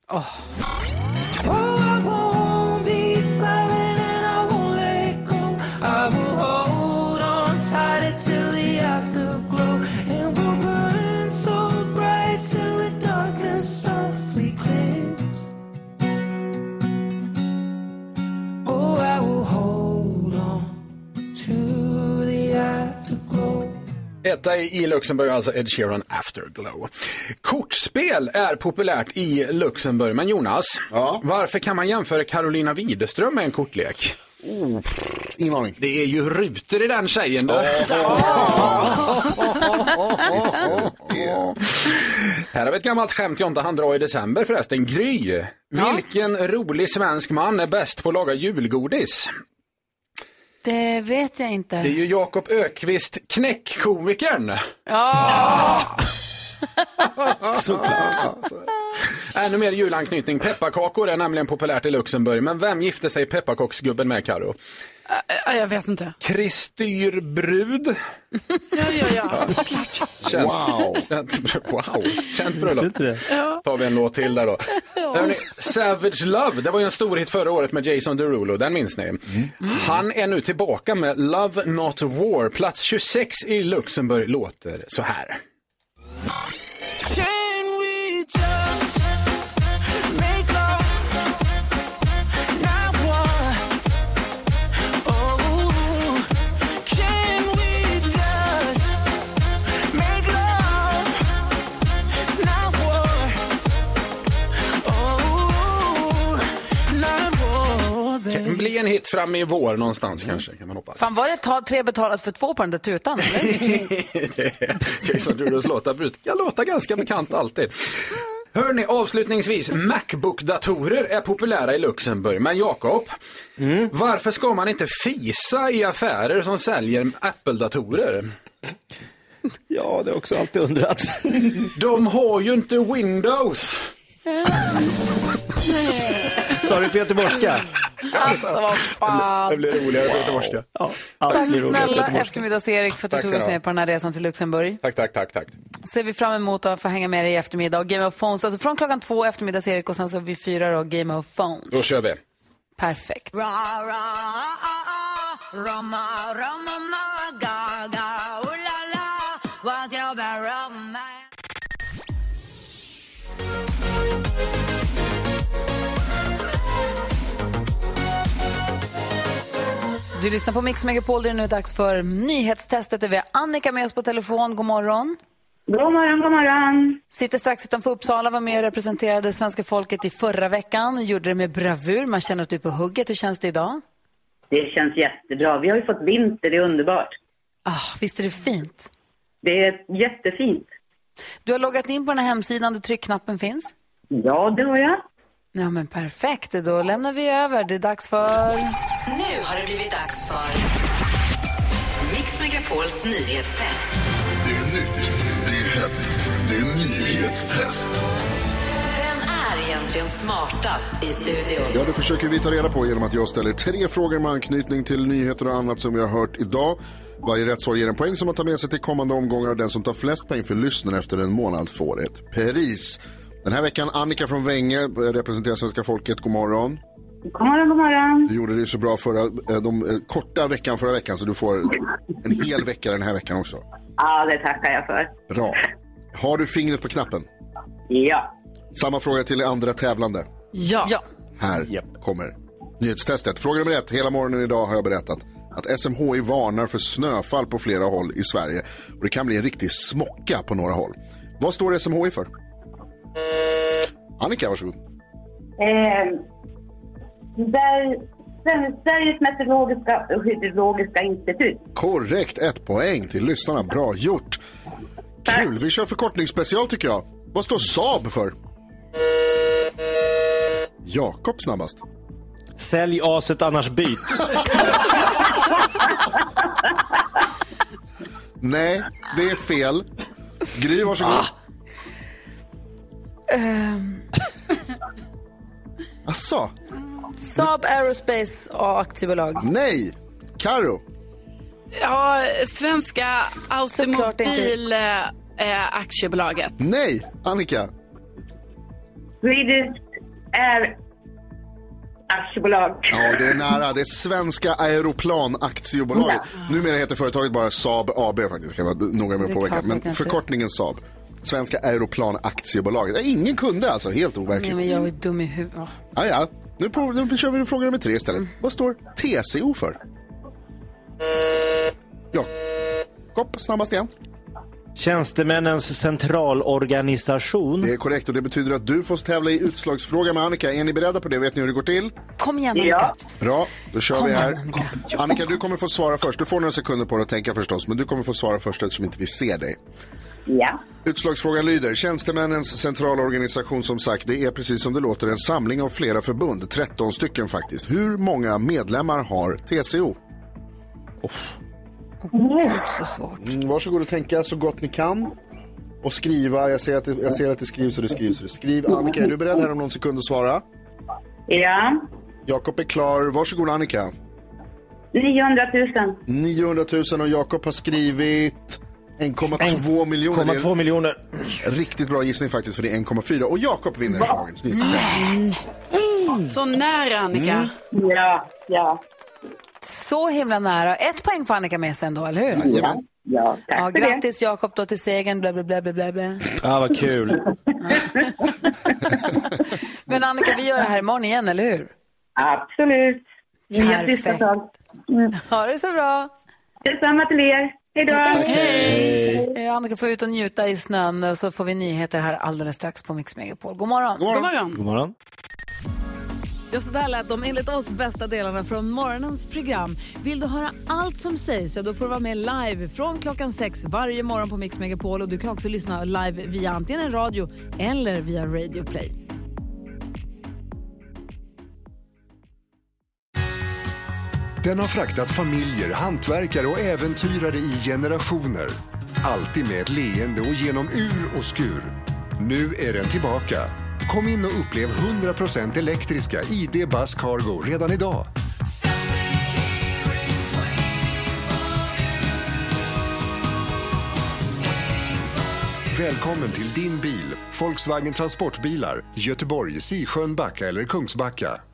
Etta i Luxemburg, alltså Ed Sheeran Afterglow. Kortspel är populärt i Luxemburg, men Jonas, varför kan man jämföra Carolina Widerström med en kortlek? Ingen aning. Det är ju rutor i den tjejen då. Här har vi ett gammalt skämt jag inte hann dra i december förresten. Gry, vilken rolig svensk man är bäst på att laga julgodis? Det vet jag inte. Det är ju Jakob Ökvist, knäckkomikern. Såklart. Ännu mer julanknytning. Pepparkakor är nämligen populärt i Luxemburg. Men vem gifte sig pepparkaksgubben med, Karo? Jag vet inte. Kristyrbrud. Ja, såklart. Känt bröllop. Tar vi en låt till där då. Hörrni, Savage Love, det var ju en stor hit förra året med Jason Derulo, den minns ni. Han är nu tillbaka med Love Not War. Plats 26 i Luxemburg låter så här. Bli en hit fram i vår någonstans kanske, kan man hoppas. Fan, var det 3 betalat för 2 på den där tutan? Jason Derulos låtar brukar låta ganska bekant alltid. Hörrni, avslutningsvis, Macbook-datorer är populära i Luxemburg. Men Jakob, varför ska man inte fisa i affärer som säljer Apple-datorer? Ja, det är också alltid undrat. De har ju inte Windows. Sorry på göteborgska. Alltså vad fan. Det blir roligare på göteborgska. Tack snälla eftermiddags-Erik för att du tog oss med på den här resan till Luxemburg. Tack. Ser vi fram emot att få hänga med dig i eftermiddag. Och Game of Phones, alltså från klockan 2 eftermiddags-Erik och sen så vid 4 då Game of Phones. Då kör vi. Perfekt. Du lyssnar på Mix Megapol, det är nu dags för nyhetstestet. Vi har Annika med oss på telefon. God morgon. God morgon. Sitter strax utanför Uppsala, var med och representerade svenska folket i förra veckan. Gjorde det med bravur. Man känner att du är på hugget. Hur känns det idag? Det känns jättebra. Vi har ju fått vinter, det är underbart. Visst är det fint? Det är jättefint. Du har loggat in på den här hemsidan där tryckknappen finns? Ja, det har jag. Ja, men perfekt. Då lämnar vi över. Det är dags för... Nu har det blivit dags för Mix Megapols nyhetstest. Det är nytt, det är hett, det är nyhetstest. Vem är egentligen smartast i studion? Ja, det försöker vi ta reda på genom att jag ställer 3 frågor med anknytning till nyheter och annat som vi har hört idag. Varje rätt svar ger en poäng som man tar med sig till kommande omgångar och den som tar flest poäng för lyssnaren efter en månad får ett pris. Den här veckan Annika från Vänge representerar svenska folket. God morgon. God morgon, god morgon. Du gjorde det så bra korta veckan förra veckan, så du får en hel vecka den här veckan också. Ja, det tackar jag för. Bra. Har du fingret på knappen? Ja. Samma fråga till andra tävlande. Ja. Här kommer nyhetstestet. Fråga nummer 1. Hela morgonen idag har jag berättat att SMHI varnar för snöfall på flera håll i Sverige. Och det kan bli en riktig smocka på några håll. Vad står SMHI för? Annika, varsågod. Sveriges meteorologiska och hydrologiska institut. Korrekt, 1 poäng till lyssnarna. Bra gjort. Kul, vi kör förkortningsspecial tycker jag. Vad står Saab för? Jakob snabbast. Sälj aset annars byt. Nej, det är fel. Gry, varsågod. Asså? Saab Aerospace aktiebolag. Nej, Karo. Ja, Svenska Automobil aktiebolaget. Nej, Annika. Swedish Air aktiebolag. Ja, det är nära. Det är Svenska Aeroplan aktiebolaget. Numera heter företaget bara Saab AB faktiskt. Ska jag vara noga med att påpeka. Men förkortningen Saab. Svenska Aeroplan aktiebolaget. Ingen kunde alltså, helt overkligt. Nej, men jag är dum i huvudet. Ja. Nu kör vi fråga nummer 3 istället. Vad står TCO för? Ja. Kopp, snabbast igen. Tjänstemännens centralorganisation. Det är korrekt och det betyder att du får tävla i utslagsfråga med Annika. Är ni beredda på det? Vet ni hur det går till? Kom igen, Annika. Ja. Bra, då kör vi här. Annika, du kommer få svara först. Du får några sekunder på dig att tänka förstås, men du kommer få svara först eftersom inte vi ser dig. Ja. Utslagsfrågan lyder: Tjänstemännens centralorganisation, som sagt, det är precis som det låter en samling av flera förbund, 13 stycken faktiskt. Hur många medlemmar har TCO? Så svårt. Varsågod och tänka så gott ni kan. Och skriva, jag ser att det skrivs och det skrivs och det skrivs. Annika, är du beredd här om någon sekund att svara? Ja. Jakob är klar, varsågod Annika. 900 000. 900 000 och Jakob har skrivit 1,2 miljoner. 1,2 miljoner. Riktigt bra gissning faktiskt, för det är 1,4. Och Jakob vinner dagens nyhetstest. Så nära, Annika. Ja. Så himla nära. 1 poäng för Annika med sig ändå, eller hur? Jajamän. Ja, tack för grattis Jakob då till segern. Bla, bla, bla, bla, bla. Ja, vad kul. Men Annika, vi gör det här imorgon igen, eller hur? Absolut. Perfekt. Ha det så bra. Detsamma till er. Hej då. Hej. Annika får ut och njuta i snön, och så får vi nyheter här alldeles strax på Mix Megapol. God morgon. God morgon. God morgon. Just det där lät de enligt oss bästa delarna från morgonens program. Vill du höra allt som sägs, så då får du vara med live från klockan 6 varje morgon på Mix Megapol. Och du kan också lyssna live via antingen en radio eller via Radio Play. Den har fraktat familjer, hantverkare och äventyrare i generationer. Alltid med ett leende och genom ur och skur. Nu är den tillbaka. Kom in och upplev 100% elektriska ID Buzz Cargo redan idag. Välkommen till din bil. Volkswagen Transportbilar. Göteborg, Sisjön, Backa eller Kungsbacka.